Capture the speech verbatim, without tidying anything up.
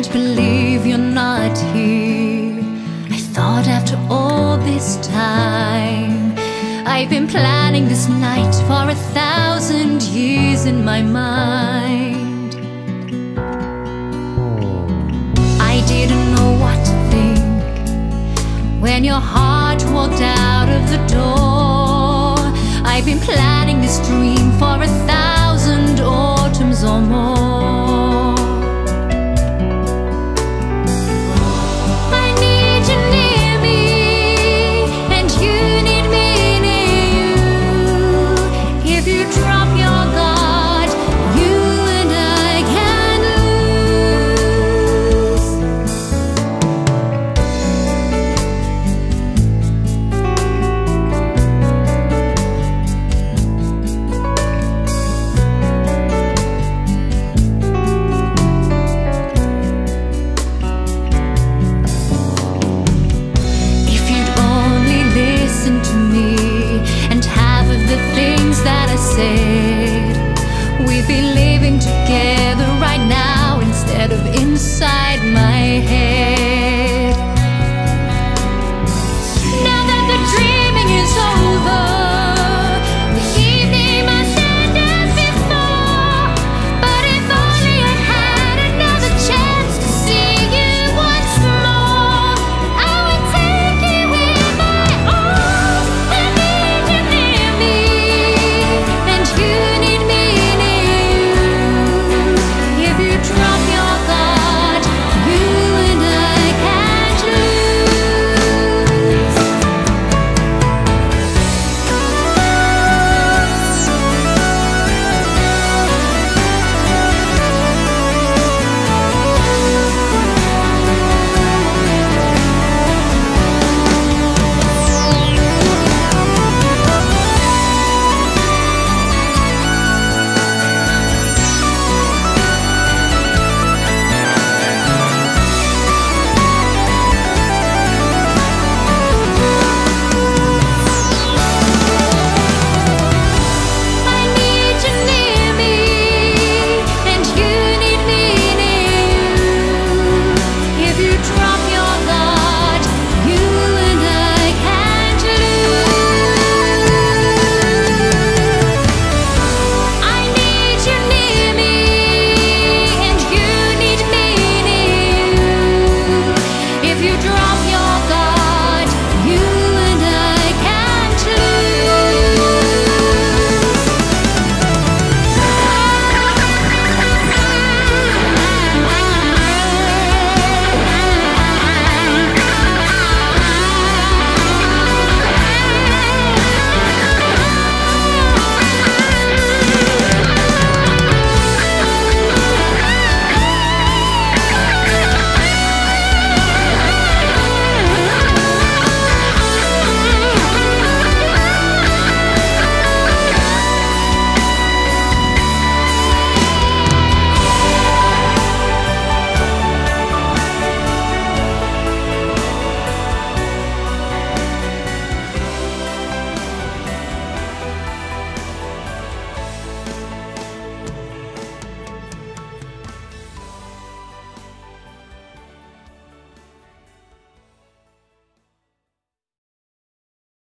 can't believe you're not here. I thought after all this time, I've been planning this night for a thousand years in my mind. I didn't know what to think when your heart walked out of the door. I've been planning this dream for a thousand